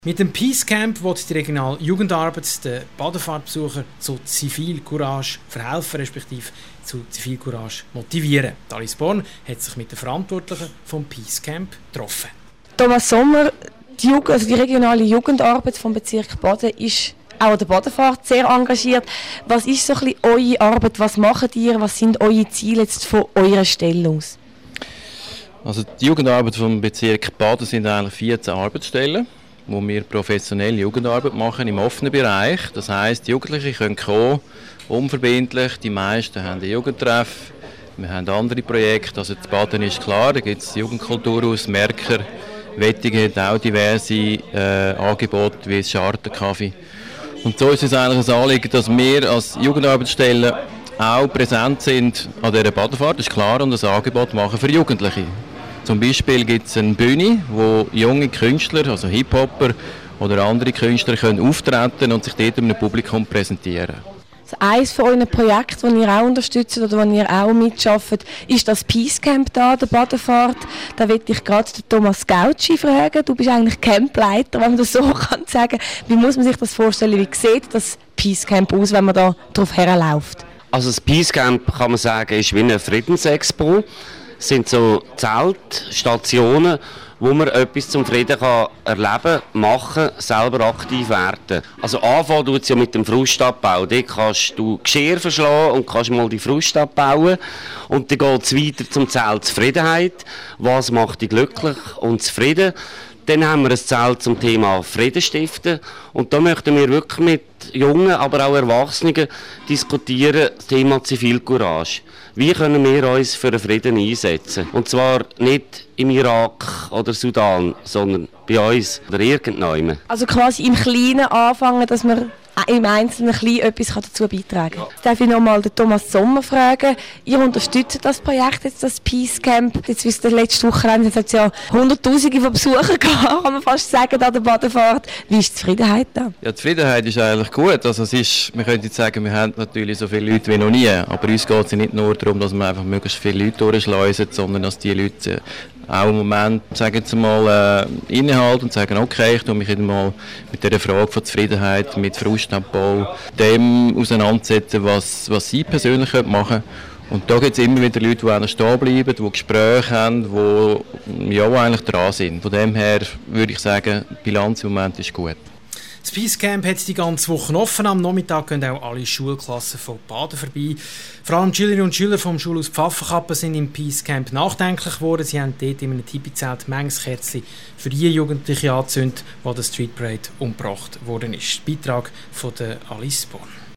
Mit dem Peace Camp will die regionale Jugendarbeit den Badefahrtbesucher zu Zivilcourage verhelfen, respektive zu Zivilcourage motivieren. Alice Born hat sich mit den Verantwortlichen vom Peace Camp getroffen. Thomas Sommer, die regionale Jugendarbeit vom Bezirk Baden ist auch an der Badefahrt sehr engagiert. Was ist so ein bisschen eure Arbeit? Was macht ihr? Was sind eure Ziele jetzt von eurer Stelle aus? Also die Jugendarbeit vom Bezirk Baden sind eigentlich 14 Arbeitsstellen, wo wir professionelle Jugendarbeit machen im offenen Bereich. Das heisst, die Jugendlichen können kommen, unverbindlich. Die meisten haben einen Jugendtreff. Wir haben andere Projekte. Also das Baden ist klar, da gibt es Jugendkulturhaus, Merker. Wettige hat auch diverse Angebote wie das Schartenkaffee. Und so ist es eigentlich ein Anliegen, dass wir als Jugendarbeitsstelle auch präsent sind an dieser Badefahrt, das ist klar, und ein Angebot machen für Jugendliche. Zum Beispiel gibt es eine Bühne, wo junge Künstler, also Hip-Hopper oder andere Künstler können auftreten und sich dort einem Publikum präsentieren. Also eines von euren Projekten, das ihr auch unterstützt oder das ihr auch mitarbeitet, ist das Peace Camp da, der Badefahrt. Da möchte ich gerade Thomas Gautschi fragen. Du bist eigentlich Campleiter, wenn man das so kann sagen. Wie muss man sich das vorstellen? Wie sieht das Peace Camp aus, wenn man da drauf herläuft? Also das Peace Camp, kann man sagen, ist wie eine Friedensexpo. Es sind so Zeltstationen, wo man etwas zum Frieden kann erleben, machen, selber aktiv werden. Also anfangen tut es ja mit dem Frustabbau. Dort kannst du Geschirr verschlagen und kannst mal die Frust abbauen. Und dann geht es weiter zum Zelt Zufriedenheit. Was macht dich glücklich und zufrieden? Dann haben wir ein Zelt zum Thema Frieden stiften. Und da möchten wir wirklich mit Jungen, aber auch Erwachsenen diskutieren, das Thema Zivilcourage. Wie können wir uns für den Frieden einsetzen? Und zwar nicht im Irak oder Sudan, sondern bei uns oder irgendjemandem. Also quasi im Kleinen anfangen, dass man im Einzelnen etwas dazu beitragen kann. Jetzt darf ich nochmal den Thomas Sommer fragen. Ihr unterstützt das Projekt, jetzt das Peace Camp. Jetzt wisst ihr, letzte Woche hat es ja Hunderttausende von Besuchern gehabt, kann man fast sagen, an der Badefahrt. Wie ist die Zufriedenheit da? Ja, die Zufriedenheit ist eigentlich gut. Also es ist, wir können jetzt sagen, wir haben natürlich so viele Leute wie noch nie. Aber uns geht es nicht nur darum, dass wir einfach möglichst viele Leute durchschleusen, sondern dass die Leute auch im Moment, sagen Sie mal, innehalten und sagen, okay, ich tue mich mal mit dieser Frage von Zufriedenheit, mit Frustabbau, dem auseinandersetzen, was sie persönlich machen können. Und da gibt es immer wieder Leute, die auch noch stehen bleiben, die Gespräche haben, die ja eigentlich dran sind. Von dem her würde ich sagen, die Bilanz im Moment ist gut. Das Peace Camp hat die ganze Woche offen. Am Nachmittag gehen auch alle Schulklassen von Baden vorbei. Vor allem die Schülerinnen und Schüler vom Schulhaus Pfaffenkappen sind im Peace Camp nachdenklich geworden. Sie haben dort in einem Tipi-Zelt manches Kerzchen für die Jugendlichen angezündet, wo der Street Parade umgebracht worden ist. Beitrag von der Alice Born.